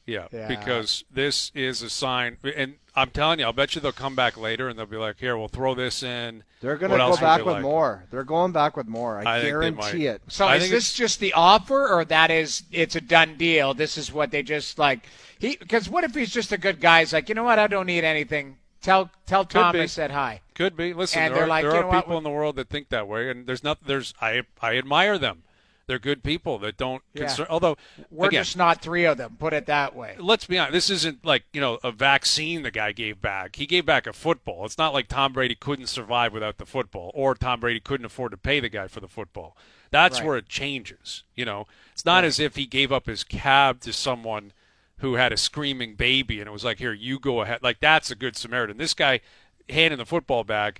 E: Yeah,
C: Yeah.
E: because this is a sign, and I'm telling you, I'll bet you they'll come back later and they'll be like, "Here, we'll throw this in."
B: They're going
E: What
B: to go
E: else would
B: back
E: you
B: with
E: like?
B: more. They're going back with more. I,
E: I think they
B: guarantee
E: might.
B: it.
C: So
E: I
C: is
E: think
C: this
E: it's-
C: just the offer, or that is it's a done deal? This is what they just like he because what if he's just a good guy? He's like, you know what? I don't need anything. Tell tell Tom
E: be.
C: I said hi.
E: Could be. Listen,
C: And
E: there
C: they're
E: are,
C: like,
E: there
C: you
E: are
C: know what,
E: people
C: we-
E: in the world that think that way, and there's not. There's I I admire them. They're good people that don't
C: Yeah.
E: concern. Although
C: We're
E: again,
C: just not three of them. Put it that way.
E: let's be honest. This isn't like, you know, a vaccine the guy gave back. He gave back a football. It's not like Tom Brady couldn't survive without the football, or Tom Brady couldn't afford to pay the guy for the football. That's
C: Right.
E: where it changes. You know, it's not as if he gave up his cab to someone who had a screaming baby and it was like, here, you go ahead. Like, that's a good Samaritan. This guy handing the football back,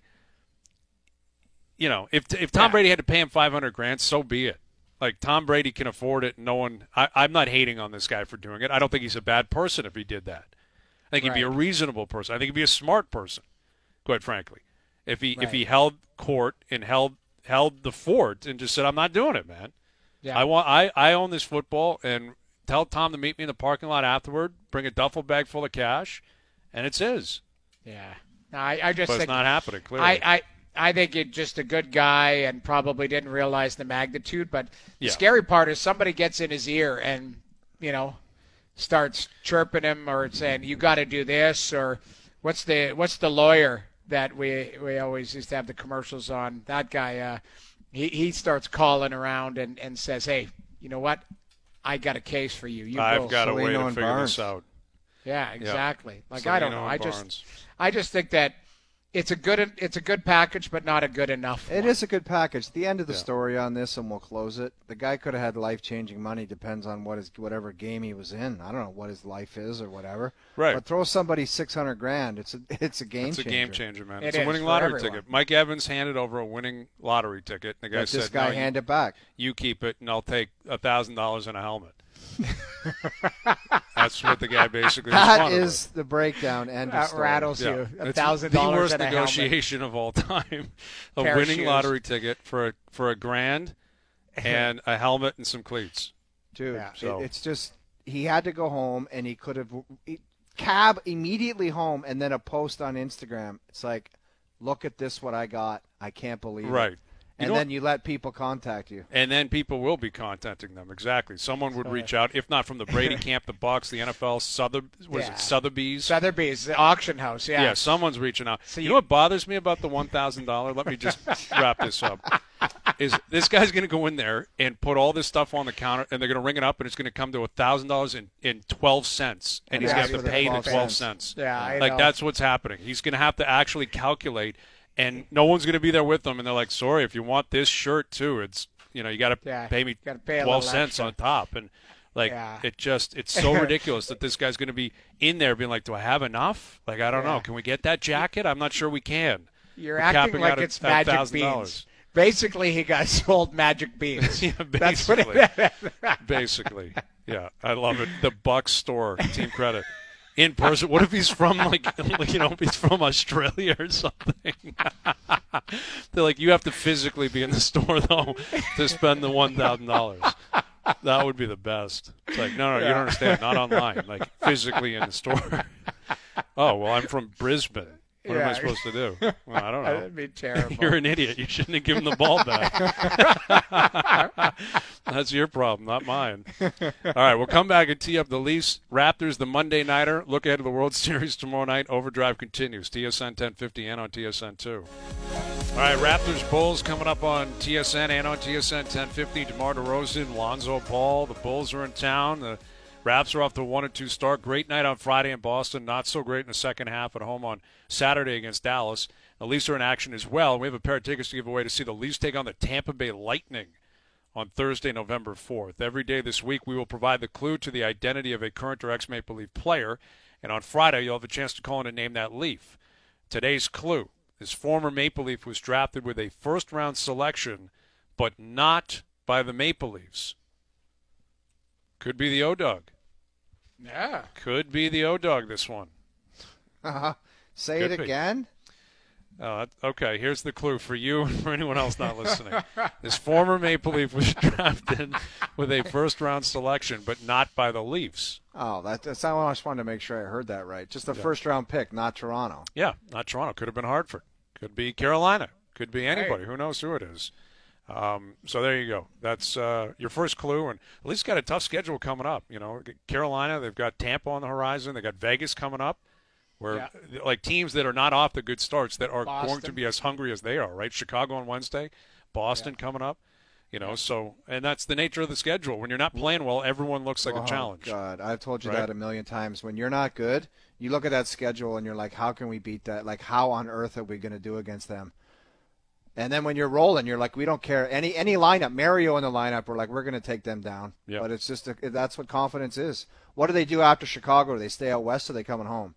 E: you know, if if Tom
C: Yeah.
E: Brady had to pay him five hundred grand, so be it. Like, Tom Brady can afford it. No one. I, I'm not hating on this guy for doing it. I don't think he's a bad person if he did that. I think he'd be a
C: Right.
E: reasonable person. I think he'd be a smart person, quite frankly. If he
C: Right.
E: if he held court and held held the fort and just said, I'm not doing it, man.
C: Yeah.
E: I want I, I own this football, and tell Tom to meet me in the parking lot afterward. Bring a duffel bag full of cash, and it's his.
C: Yeah. No, I, I just
E: But it's
C: think
E: not happening. Clearly,
C: I, I I think he's just a good guy and probably didn't realize the magnitude. But the
E: Yeah.
C: scary part is somebody gets in his ear and, you know, starts chirping him or saying, you got to do this, or what's the what's the lawyer that we we always used to have the commercials on? That guy, uh, he, he starts calling around and, and says, hey, you know what? I got a case for you. You
E: I've
C: go.
E: got a way
B: Salino
E: to
B: and
E: figure
B: Barnes.
E: this out.
C: Yeah, exactly. Like,
E: Salino
C: I don't know.
E: and
C: I just
E: Barnes.
C: I just think that it's a good it's a good package, but not a good enough
B: It
C: one.
B: is a good package. The end of the
E: Yeah.
B: story on this, and we'll close it. The guy could have had life-changing money. Depends on what his whatever game he was in. I don't know what his life is or whatever.
E: Right.
B: But throw somebody six hundred grand. It's a it's a game
E: It's a
B: changer.
E: game changer, man.
C: It
E: it's a
C: is
E: winning
C: for
E: lottery
C: everyone.
E: ticket. Mike Evans handed over a winning lottery ticket. The guy
B: Let
E: said,
B: this guy
E: no,
B: hand
E: you,
B: it back.
E: you keep it, and I'll take a thousand dollars and a helmet. That's what the guy basically
B: That
E: responded with.
B: is the breakdown. End of
C: That
B: story.
C: rattles
E: Yeah.
C: you. A
E: It's
C: thousand
E: the
C: dollars
E: worst
C: and a helmet.
E: negotiation of all time. A
C: Pair of
E: winning
C: shoes.
E: lottery ticket for a, for a grand and a helmet and some cleats.
B: Dude,
C: Yeah.
B: it-
E: So-
B: it's just he had to go home, and he could have he, cab immediately home, and then a post on Instagram. It's like, look at this, what I got. I can't believe it.
E: Right. You
B: And
E: know
B: then you let people contact you.
E: And then people will be contacting them. Exactly. Someone would reach out, if not from the Brady camp, the Bucks, the N F L, Souther, what is
C: Yeah.
E: it, Sotheby's?
C: Sotheby's, the auction house. Yeah.
E: Yeah, someone's reaching out.
C: So
E: you
C: you-
E: know what bothers me about the one thousand dollars? Let me just wrap this up. Is this guy's going to go in there and put all this stuff on the counter, and they're going to ring it up, and it's going to come to one thousand dollars in, in twelve cents, and he's
B: Yeah,
E: going to
B: for
E: have
B: the
E: to pay the
B: twelve
E: twelve
B: cents.
E: cents.
C: Yeah, I
E: Like,
C: know.
E: that's what's happening. He's going to have to actually calculate, and no one's going to be there with them, and they're like, sorry, if you want this shirt, too, it's, you know, you got to
C: Yeah,
E: pay me
C: gotta pay a
E: twelve
C: little
E: cents
C: extra.
E: on top. And, like,
C: Yeah.
E: it just, it's so ridiculous that this guy's going to be in there being like, do I have enough? Like, I don't
C: Yeah.
E: know. Can we get that jacket? I'm not sure we can.
C: You're
E: We're
C: acting
E: capping
C: like
E: out at-
C: it's
E: at
C: magic
E: one thousand dollars.
C: beans. Basically, he got sold magic beans.
E: Yeah,
C: That's what
E: basically.
C: it
E: Basically. Yeah, I love it. The Bucks store, team credit. In person. What if he's from, like, you know, if he's from Australia or something? They're like, you have to physically be in the store, though, to spend the one thousand dollars. That would be the best. It's like, no, no, you don't understand. Not online. Like, physically in the store. Oh, well, I'm from Brisbane. What am I
C: Yeah.
E: supposed to do? Well, I don't know.
C: That'd be terrible.
E: You're an idiot. You shouldn't have given the ball back. That's your problem, not mine. All right, we'll come back and tee up the Leafs Raptors, the Monday Nighter. Look ahead to the World Series tomorrow night. Overdrive continues. T S N ten fifty and on T S N two. All right, Raptors Bulls coming up on T S N and on T S N ten fifty. DeMar DeRozan, Lonzo Ball. The Bulls are in town. The Raps are off to a one and two start. Great night on Friday in Boston. Not so great in the second half at home on Saturday against Dallas. The Leafs are in action as well. We have a pair of tickets to give away to see the Leafs take on the Tampa Bay Lightning on Thursday, November fourth. Every day this week, we will provide the clue to the identity of a current or ex-Maple Leaf player. And on Friday, you'll have a chance to call in and name that Leaf. Today's clue. This former Maple Leaf was drafted with a first-round selection, but not by the Maple Leafs. Could be the O-Dog.
C: Yeah.
E: Could be the O-Dog, this one.
B: Uh-huh. Say
E: Could
B: it
E: be.
B: again.
E: Oh, that- okay, here's the clue for you and for anyone else not listening. This former Maple Leaf was drafted with a first-round selection, but not by the Leafs.
B: Oh, that, that's I just wanted to make sure I heard that right. Just the first round pick, not Toronto.
E: Yeah, not Toronto. Could have been Hartford. Could be Carolina. Could be anybody. Who knows who it is? Um, so there you go. That's uh, your first clue, and at least got a tough schedule coming up. You know, Carolina. They've got Tampa on the horizon. They got Vegas coming up. Where
C: Yeah.
E: like teams that are not off the good starts that are
C: Boston.
E: going to be as hungry as they are, right? Chicago on Wednesday, Boston
C: Yeah.
E: coming up, you know. So and that's the nature of the schedule. When you're not playing well, everyone looks like
B: oh,
E: a challenge.
B: God, I've told you
E: Right?
B: that a million times. When you're not good, you look at that schedule and you're like, how can we beat that? Like, how on earth are we going to do against them? And then when you're rolling, you're like, we don't care. Any any lineup, Mario in the lineup, we're like, we're going to take them down.
E: Yeah.
B: But it's just a, that's what confidence is. What do they do after Chicago? Do they stay out west or are they coming home?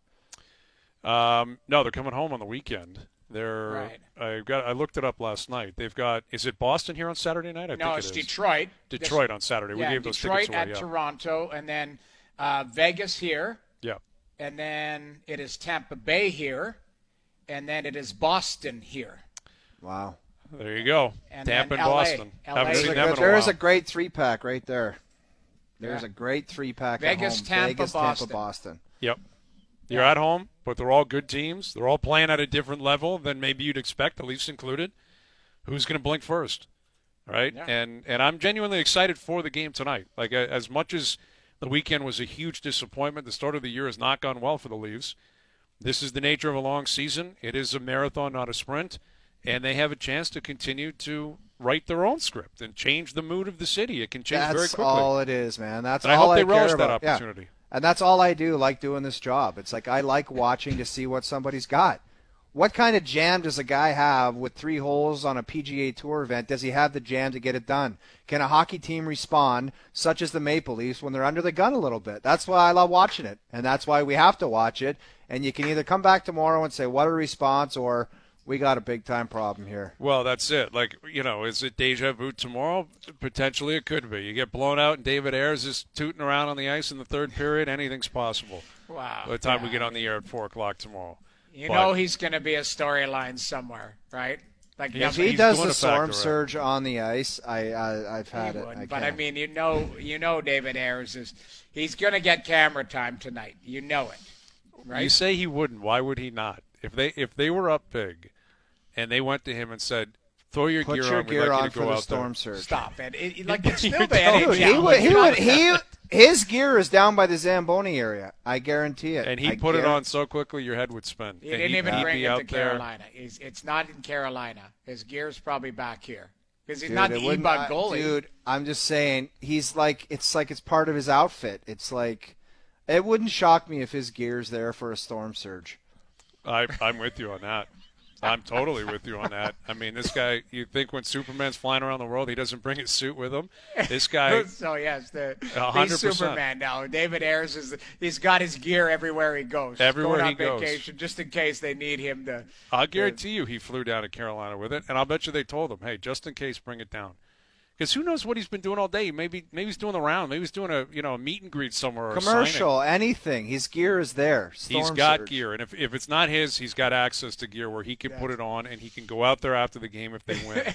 E: Um, no, they're coming home on the weekend. They're
C: Right.
E: I got I looked it up last night. They've got is it Boston here on Saturday night? I
C: No,
E: think
C: it's
E: it is.
C: Detroit.
E: Detroit on Saturday. We
C: Yeah,
E: gave those
C: Detroit
E: tickets away.
C: at
E: Yeah.
C: Toronto, and then uh, Vegas here,
E: yeah.
C: and then it is Tampa Bay here, and then it is Boston here.
B: Wow.
E: There you go.
C: And
E: Tampa
C: then
E: and
C: L A.
E: Boston.
C: L A.
E: Haven't
C: There's
E: seen
C: a
E: them in
B: Good,
E: a
B: there's
E: while.
B: a great three pack right there. There's
C: Yeah.
B: a great three pack
C: Vegas,
B: at home.
C: Tampa,
B: Vegas,
C: Boston.
B: Tampa, Boston.
E: Yep. You're at home, but they're all good teams. They're all playing at a different level than maybe you'd expect, the Leafs included. Who's going to blink first, right?
C: Yeah.
E: And and I'm genuinely excited for the game tonight. Like, uh, as much as the weekend was a huge disappointment, the start of the year has not gone well for the Leafs. This is the nature of a long season. It is a marathon, not a sprint, and they have a chance to continue to write their own script and change the mood of the city. It can change
B: That's
E: very quickly.
B: all it is, man. That's
E: and I
B: all
E: hope they
B: care
E: relish that
B: about. Yeah.
E: opportunity.
B: And that's all I do, like doing this job. It's like I like watching to see what somebody's got. What kind of jam does a guy have with three holes on a P G A Tour event? Does he have the jam to get it done? Can a hockey team respond, such as the Maple Leafs, when they're under the gun a little bit? That's why I love watching it, and that's why we have to watch it. And you can either come back tomorrow and say, what a response, or we got a big-time problem here.
E: Well, that's it. Like, you know, is it deja vu tomorrow? Potentially it could be. You get blown out and David Ayres is tooting around on the ice in the third period. Anything's possible.
C: Wow.
E: By the time
C: Yeah.
E: we get on the air at four o'clock tomorrow.
C: You
E: But-
C: know he's going to be a storyline somewhere, right? Like
E: He's-
B: If he
E: he's
B: does
E: going
B: the
E: to factor
B: storm
E: in.
B: surge on the ice, I, I I've had
C: He
B: it.
C: would,
B: I
C: but I
B: can't.
C: mean, you know, you know, David Ayres is he's going to get camera time tonight. You know it, right?
E: You say he wouldn't. Why would he not? If they if they were up big and they went to him and said, throw your
B: Put
E: gear
B: your
E: on, we'd
B: gear
E: like
B: on
E: you to
B: for
E: go
B: the
E: out
B: storm
E: there.
B: surge.
C: Stop it. It- like it's
E: You're
C: still the
E: telling
C: N H L.
B: Dude, he would,
C: Like,
B: he
C: you're
B: would,
C: not-
B: he, his gear is down by the Zamboni area. I guarantee it.
E: And he
B: I
E: put it
B: guarantee-
E: on so quickly your head would spin.
C: He
E: And
C: didn't
E: he'd-
C: even
E: he'd
C: bring
E: be
C: it to
E: out there.
C: Carolina. He's, it's not in Carolina. His gear's probably back here because he's
B: Dude,
C: not
B: it
C: the
B: wouldn't-
C: E-Bug
B: I-
C: goalie.
B: Dude, I'm just saying, he's like, it's like it's part of his outfit. It's like, it wouldn't shock me if his gear's there for a storm surge.
E: I, I'm with you on that. I'm totally with you on that. I mean, this guy, you think when Superman's flying around the world, he doesn't bring his suit with him? This guy,
C: So yes, the,
E: A
C: the
E: hundred percent.
C: Superman now. David Ayres is he's got his gear everywhere he goes.
E: Everywhere
C: going
E: he
C: on
E: goes.
C: vacation, just in case they need him to.
E: I'll guarantee you he flew down to Carolina with it, and I'll bet you they told him, hey, just in case, bring it down. Because who knows what he's been doing all day? Maybe maybe he's doing the round. Maybe he's doing a you know a meet and greet somewhere. Or a signing.
B: Commercial, anything. His gear is there. Storm
E: He's got
B: surge.
E: gear, and if, if it's not his, he's got access to gear where he can put it on, and he can go out there after the game if they win.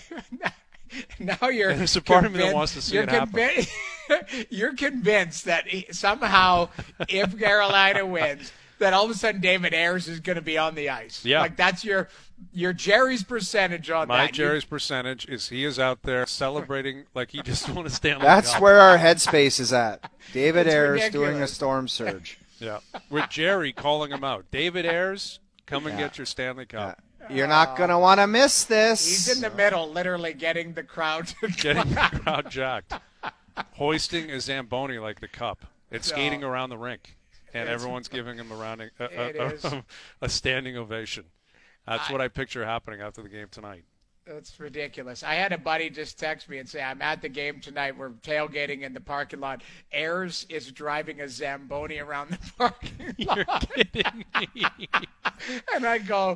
C: Now you're.
E: There's a part of me that
C: convinced-
E: wants to see
C: you're
E: it happen.
C: convi- you're convinced that he, somehow, if Carolina wins, that all of a sudden David Ayres is going to be on the ice.
E: Yeah.
C: Like that's your your Jerry's percentage on
E: My
C: that. You-
E: Jerry's percentage is he is out there celebrating like he just won a Stanley
B: That's
E: Cup.
B: where our headspace is at. David
C: It's
B: Ayres
C: ridiculous.
B: doing a storm surge.
E: Yeah, with Jerry calling him out. David Ayres, come and
B: Yeah.
E: get your Stanley Cup.
B: You're not going to want to miss this.
C: He's in the middle, literally getting the crowd to
E: Getting the crowd jacked, hoisting a Zamboni like the cup. It's
C: So-
E: skating around the rink, and
C: It's-
E: everyone's giving him a, rounding, a,
C: It
E: a,
C: is.
E: a, a standing ovation. That's what I picture happening after the game tonight.
C: That's ridiculous. I had a buddy just text me and say, I'm at the game tonight. We're tailgating in the parking lot. Ayres is driving a Zamboni around the parking lot.
E: You're kidding me.
C: And I go,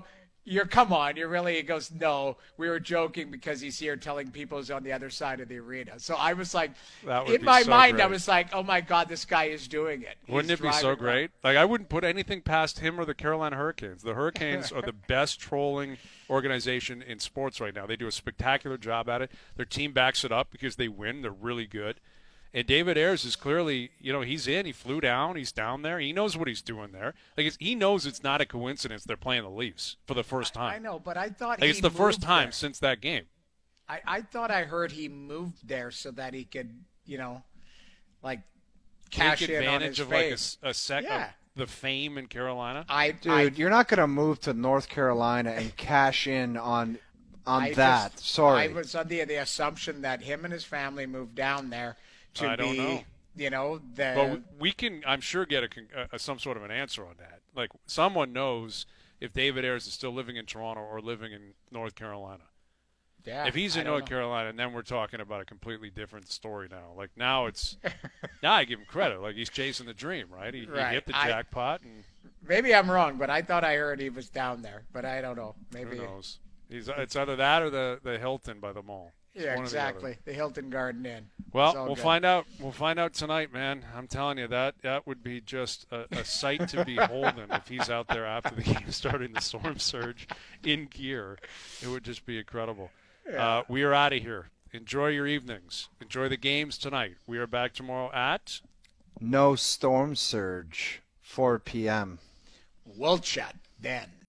C: You're come on, you're really. He goes, no, we were joking because he's here telling people he's on the other side of the arena. So I was like,
E: That would
C: in
E: be
C: my
E: so
C: mind,
E: great.
C: I was like, oh my God, this guy is doing it.
E: Wouldn't
C: He's
E: it be so
C: driving
E: great? Like, I wouldn't put anything past him or the Carolina Hurricanes. The Hurricanes are the best trolling organization in sports right now. They do a spectacular job at it. Their team backs it up because they win. They're really good. And David Ayers is clearly, you know, he's in. He flew down. He's down there. He knows what he's doing there. Like, it's, he knows it's not a coincidence they're playing the Leafs for the first time.
C: I know, but I thought
E: Like,
C: he
E: it's the first
C: moved
E: time
C: there.
E: since that game.
C: I, I thought I heard he moved there so that he could, you know, like cash
E: Take
C: in on
E: advantage
C: his
E: of
C: fame.
E: like a s- a, sec
C: Yeah.
E: of the fame in Carolina.
C: I,
B: Dude,
C: I,
B: you're not going to move to North Carolina and cash in on on
C: I
B: that.
C: just-
B: Sorry.
C: I was under the assumption that him and his family moved down there to
E: I don't
C: be,
E: know.
C: you know, the.
E: But we, we can, I'm sure, get a, con- a, some sort of an answer on that. Like, someone knows if David Ayers is still living in Toronto or living in North Carolina.
C: yeah,
E: If he's
C: I
E: in
C: don't
E: North
C: know.
E: Carolina, then we're talking about a completely different story now. Like, now it's now I give him credit. Like, he's chasing the dream, right? He,
C: Right.
E: he hit the
C: I-
E: jackpot, and
C: Maybe I'm wrong, but I thought I heard he was down there, but I don't know. Maybe.
E: who knows? He's it's either that or the, the Hilton by the mall. It's
C: Yeah,
E: one or the other.
C: exactly. The, Hilton Garden Inn. It's
E: Well,
C: all
E: we'll
C: good.
E: find out. We'll find out tonight, man. I'm telling you that that would be just a, a sight to beholden if he's out there after the game starting the storm surge in gear. It would just be incredible. Uh, we are out of here. Enjoy your evenings. Enjoy the games tonight. We are back tomorrow at
B: No storm surge, four p.m.
C: We'll chat then.